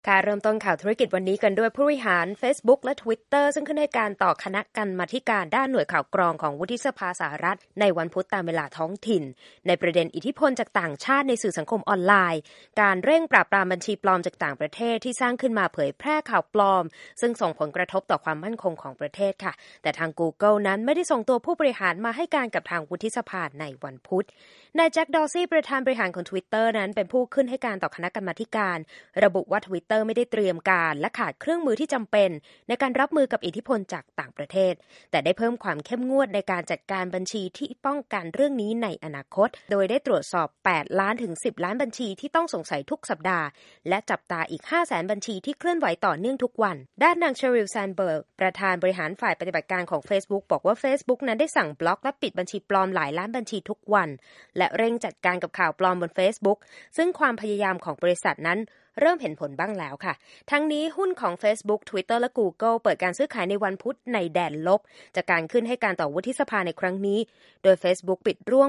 ค่ะเริ่มต้นข่าวธุรกิจวันนี้กันด้วยผู้บริหาร Facebook และ Twitter ซึ่งขึ้นให้การต่อคณะกรรมาธิการด้านหน่วยข่าวกรองของวุฒิสภาสหรัฐในวันพุธตามเวลาท้องถิ่นในประเด็นอิทธิพลจากต่างชาติในสื่อสังคมออนไลน์การเร่งปราบปรามบัญชีปลอมจากต่างประเทศที่สร้างขึ้นมาเผยแพร่ข่าวปลอมซึ่งส่งผลกระทบต่อความมั่นคงของประเทศค่ะแต่ทาง Google นั้นไม่ได้ส่งตัวผู้บริหารมาให้การกับทางวุฒิสภาในวันพุธนายแจ็คดอร์ซี่ประธานบริหารของ Twitter นั้นเป็นผู้ขึ้นให้การต่อคณะกรรมาธิการระบุว่า Twitter ไม่ได้เตรียมการและขาดเครื่องมือที่จำเป็นในการรับมือกับอิทธิพลจากต่างประเทศแต่ได้เพิ่มความเข้มงวดในการจัดการบัญชีที่ป้องกันเรื่องนี้ในอนาคตโดยได้ตรวจสอบ8ล้านถึง10ล้านบัญชีที่ต้องสงสัยทุกสัปดาห์และจับตาอีก 500,000 บัญชีที่เคลื่อนไหวต่อเนื่องทุกวันด้านนางเชอริล แซนเบิร์กประธานบริหารฝ่ายปฏิบัติการของ Facebook บอกว่า Facebook นั้นได้สั่งบล็อกและปิดบัญชีปลอมหลายล้านบัญชีทุกวันและเร่งจัดการกับข่าวปลอมบน Facebook ซึ่งความพยายามของบริษัทนั้นเริ่มเห็นผลบ้างแล้วค่ะทั้งนี้หุ้นของ Facebook Twitter และ Google เปิดการซื้อขายในวันพุธในแดนลบจากการขึ้นให้การต่อวุฒิสภาในครั้งนี้โดย Facebook ปิดร่วง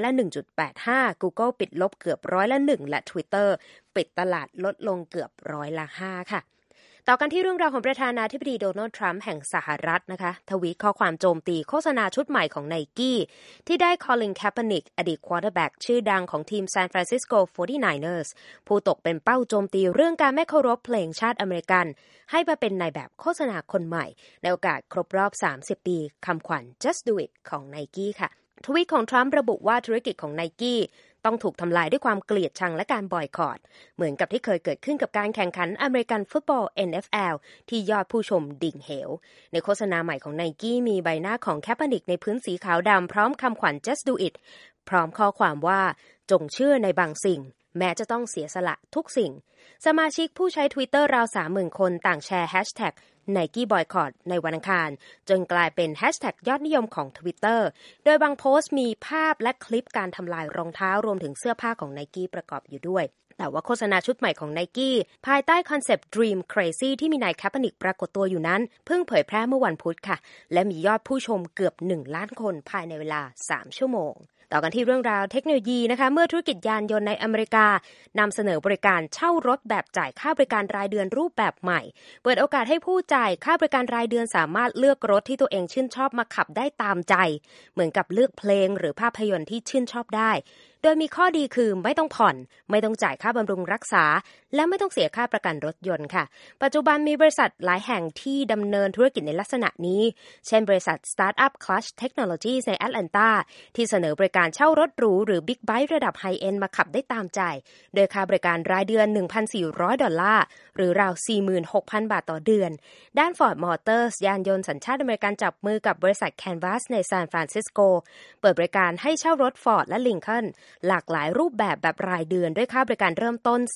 100% Google ปิดลบเกือบ1% และ Twitter ปิดตลาดลดลงเกือบ5%ค่ะต่อกันที่เรื่องราวของประธานาธิบดีโดนัลด์ทรัมป์แห่งสหรัฐนะคะทวีตข้อความโจมตีโฆษณาชุดใหม่ของ Nike ที่ได้ Colin Kaepernick อดีตควอเตอร์แบ็กชื่อดังของทีม San Francisco 49ers ผู้ตกเป็นเป้าโจมตีเรื่องการไม่เคารพเพลงชาติอเมริกันให้มาเป็นนายแบบโฆษณาคนใหม่ในโอกาสครบรอบ30ปีคำขวัญ Just Do It ของ Nike ค่ะทวีตของทรัมป์ระบุว่าธุรกิจของ Nikeต้องถูกทำลายด้วยความเกลียดชังและการบอยคอตเหมือนกับที่เคยเกิดขึ้นกับการแข่งขันอเมริกันฟุตบอล NFL ที่ยอดผู้ชมดิ่งเหวในโฆษณาใหม่ของ Nike มีใบหน้าของแคปเปอร์นิกในพื้นสีขาวดำพร้อมคำขวัญ Just Do It พร้อมข้อความว่าจงเชื่อในบางสิ่งแม้จะต้องเสียสละทุกสิ่งสมาชิกผู้ใช้ Twitter ราว 30,000 คนต่างแชร์แฮชแท็กNike Boycott ในวันอังคารจนกลายเป็นแฮชแท็กยอดนิยมของ Twitter โดยบางโพสต์มีภาพและคลิปการทำลายรองเท้ารวมถึงเสื้อผ้าของ Nike ประกอบอยู่ด้วยแต่ว่าโฆษณาชุดใหม่ของ Nike ภายใต้คอนเซปต์ Dream Crazy ที่มีนายแคปเปอร์นิกปรากฏตัวอยู่นั้นเพิ่งเผยแพร่เมื่อวันพุธค่ะและมียอดผู้ชมเกือบ1ล้านคนภายในเวลา3ชั่วโมงต่อกันที่เรื่องราวเทคโนโลยีนะคะเมื่อธุรกิจยานยนต์ในอเมริกานำเสนอบริการเช่ารถแบบจ่ายค่าบริการรายเดือนรูปแบบใหม่เปิดโอกาสให้ผู้จ่ายค่าบริการรายเดือนสามารถเลือกรถที่ตัวเองชื่นชอบมาขับได้ตามใจเหมือนกับเลือกเพลงหรือภาพยนตร์ที่ชื่นชอบได้โดยมีข้อดีคือไม่ต้องผ่อนไม่ต้องจ่ายค่าบำรุงรักษาและไม่ต้องเสียค่าประกันรถยนต์ค่ะปัจจุบันมีบริษัทหลายแห่งที่ดำเนินธุรกิจในลักษณะนี้เช่นบริษัท Startup Clutch Technologies ในแอตแลนตาที่เสนอบริการเช่ารถหรูหรือบิ๊กไบค์ระดับไฮเอ็นด์มาขับได้ตามใจโดยค่าบริการรายเดือน $1,400 หรือราว 46,000 บาทต่อเดือนด้าน Ford Motors ยานยนต์สัญชาติอเมริกันจับมือกับบริษัท Canvas ในซานฟรานซิสโกเปิดบริการให้เช่ารถ Ford และ Lincolnหลากหลายรูปแบบรายเดือนด้วยค่าบริการเริ่มต้น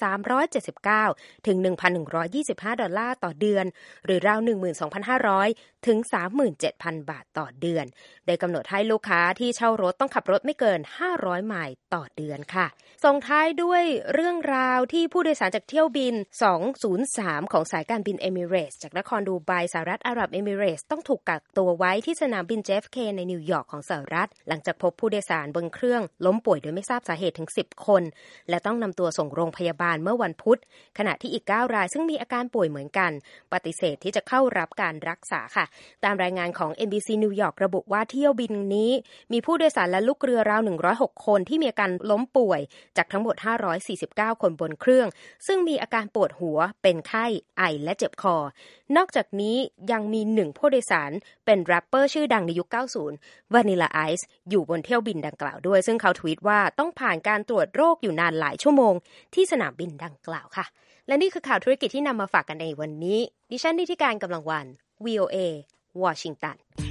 $379ถึง$1,125 ต่อเดือนหรือราว 12,500 ถึง 37,000 บาทต่อเดือนโดยกำหนดให้ลูกค้าที่เช่ารถต้องขับรถไม่เกิน500ไมล์ต่อเดือนค่ะส่งท้ายด้วยเรื่องราวที่ผู้โดยสารจากเที่ยวบิน203ของสายการบินเอมิเรตส์จากนครดูไบสหรัฐอาหรับเอมิเรตส์ต้องถูกกักตัวไว้ที่สนามบิน JFK ในนิวยอร์กของสหรัฐหลังจากพบผู้โดยสารบนเครื่องล้มป่วยโดยไม่ทราบสาเหตุถึง10คนและต้องนำตัวส่งโรงพยาบาลเมื่อวันพุธขณะที่อีก9รายซึ่งมีอาการป่วยเหมือนกันปฏิเสธที่จะเข้ารับการรักษาค่ะตามรายงานของ NBC นิวยอร์กระบุว่าเที่ยวบินนี้มีผู้โดยสารและลูกเรือราว106คนที่มีอาการล้มป่วยจากทั้งหมด549คนบนเครื่องซึ่งมีอาการปวดหัวเป็นไข้ไอและเจ็บคอนอกจากนี้ยังมี1ผู้โดยสารเป็นแรปเปอร์ชื่อดังในยุค90 Vanilla Ice อยู่บนเที่ยวบินดังกล่าวด้วยซึ่งเขาทวีตว่าต้องผ่านการตรวจโรคอยู่นานหลายชั่วโมงที่สนามบินดังกล่าวค่ะและนี่คือข่าวธุรกิจที่นำมาฝากกันในวันนี้ดิฉันนิติการกำลังวัน VOA วอชิงตัน